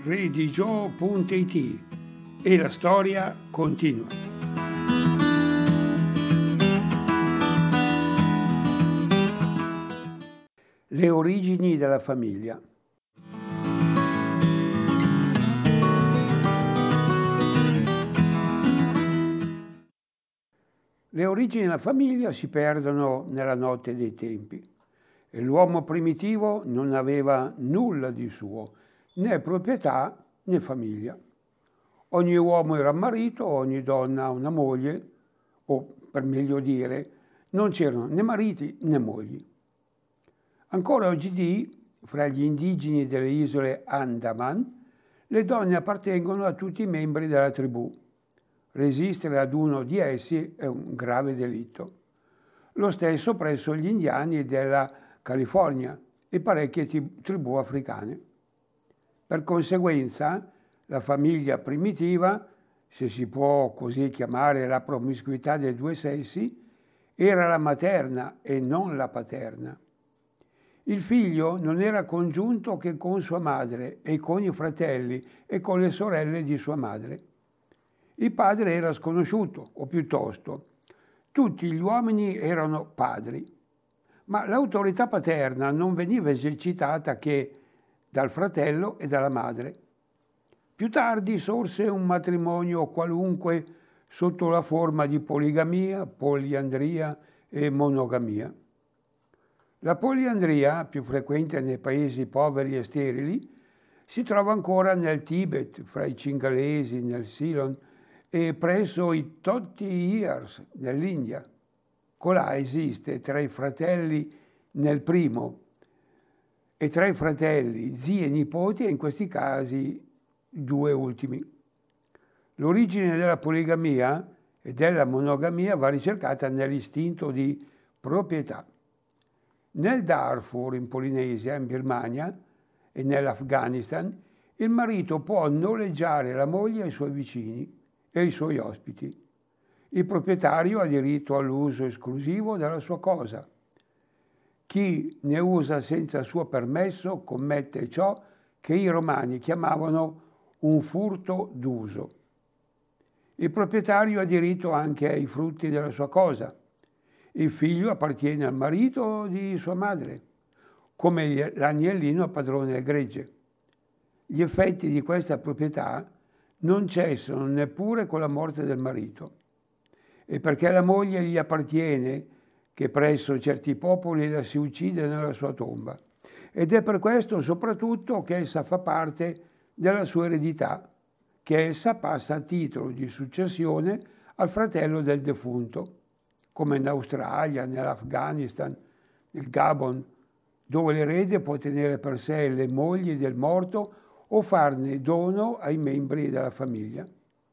religio.it e la storia continua. Le origini della famiglia. Le origini della famiglia si perdono nella notte dei tempi e l'uomo primitivo non aveva nulla di suo, né proprietà né famiglia. Ogni uomo era marito, ogni donna una moglie, o per meglio dire, non c'erano né mariti né mogli. Ancora oggi, fra gli indigeni delle isole Andaman, le donne appartengono a tutti i membri della tribù. Resistere ad uno di essi è un grave delitto. Lo stesso presso gli indiani della California e parecchie tribù africane. Per conseguenza, la famiglia primitiva, se si può così chiamare la promiscuità dei due sessi, era la materna e non la paterna. Il figlio non era congiunto che con sua madre e con i fratelli e con le sorelle di sua madre. Il padre era sconosciuto, o piuttosto, tutti gli uomini erano padri, ma l'autorità paterna non veniva esercitata che dal fratello e dalla madre. Più tardi sorse un matrimonio qualunque sotto la forma di poligamia, poliandria e monogamia. La poliandria, più frequente nei paesi poveri e sterili, si trova ancora nel Tibet, fra i cingalesi, nel Ceylon e presso i Toti-Hirs nell'India. Colà esiste tra i fratelli nel primo e tra i fratelli, zii e nipoti, e in questi casi due ultimi. L'origine della poligamia e della monogamia va ricercata nell'istinto di proprietà. Nel Darfur, in Polinesia, in Birmania e nell'Afghanistan, il marito può noleggiare la moglie ai suoi vicini e ai suoi ospiti. Il proprietario ha diritto all'uso esclusivo della sua cosa. Chi ne usa senza suo permesso commette ciò che i romani chiamavano un furto d'uso. Il proprietario ha diritto anche ai frutti della sua cosa. Il figlio appartiene al marito di sua madre, come l'agnellino al padrone del gregge. Gli effetti di questa proprietà non cessano neppure con la morte del marito. E perché la moglie gli appartiene, che presso certi popoli la si uccide nella sua tomba. Ed è per questo soprattutto che essa fa parte della sua eredità, che essa passa a titolo di successione al fratello del defunto, come in Australia, nell'Afghanistan, nel Gabon, dove l'erede può tenere per sé le mogli del morto o farne dono ai membri della famiglia.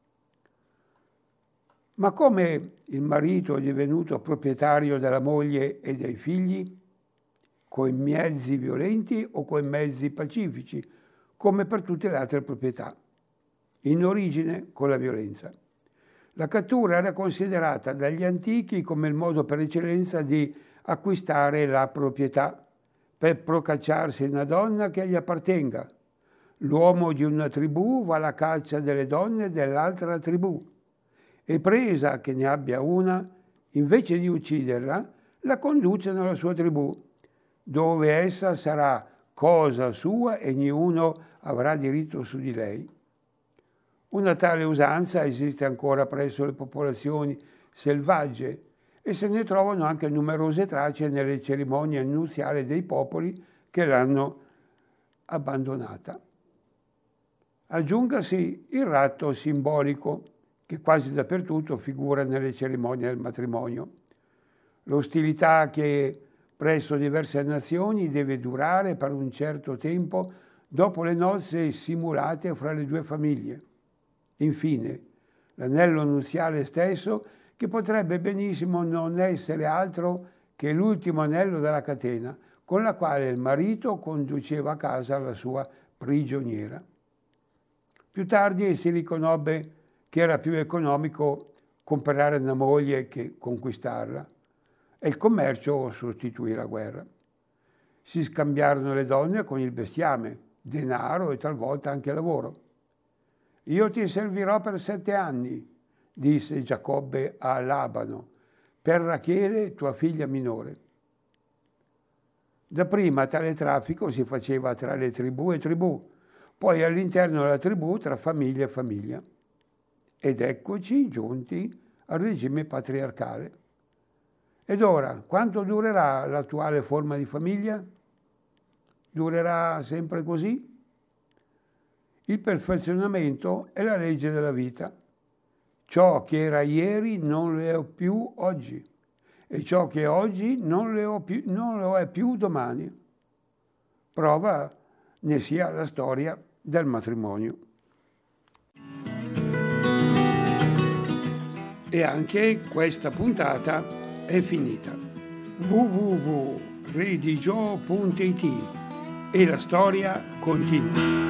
Ma come il marito è divenuto proprietario della moglie e dei figli? Coi mezzi violenti o coi mezzi pacifici, come per tutte le altre proprietà. In origine con la violenza. La cattura era considerata dagli antichi come il modo per eccellenza di acquistare la proprietà, per procacciarsi una donna che gli appartenga. L'uomo di una tribù va alla caccia delle donne dell'altra tribù e presa che ne abbia una, invece di ucciderla, la conduce nella sua tribù, dove essa sarà cosa sua e ognuno avrà diritto su di lei. Una tale usanza esiste ancora presso le popolazioni selvagge e se ne trovano anche numerose tracce nelle cerimonie nuziali dei popoli che l'hanno abbandonata. Aggiungasi il ratto simbolico, che quasi dappertutto figura nelle cerimonie del matrimonio. L'ostilità che presso diverse nazioni deve durare per un certo tempo dopo le nozze simulate fra le due famiglie. Infine, l'anello nuziale stesso, che potrebbe benissimo non essere altro che l'ultimo anello della catena, con la quale il marito conduceva a casa la sua prigioniera. Più tardi si riconobbe che era più economico comprare una moglie che conquistarla e il commercio sostituì la guerra. Si scambiarono le donne con il bestiame, denaro e talvolta anche lavoro. Io ti servirò per 7 anni, disse Giacobbe a Labano, per Rachele, tua figlia minore. Dapprima tale traffico si faceva tra le tribù e tribù, poi all'interno della tribù tra famiglia e famiglia. Ed eccoci giunti al regime patriarcale. Ed ora, quanto durerà l'attuale forma di famiglia? Durerà sempre così? Il perfezionamento è la legge della vita. Ciò che era ieri non lo è più oggi e ciò che è oggi non lo è più domani. Prova ne sia la storia del matrimonio. E anche questa puntata è finita. www.redigio.it e la storia continua.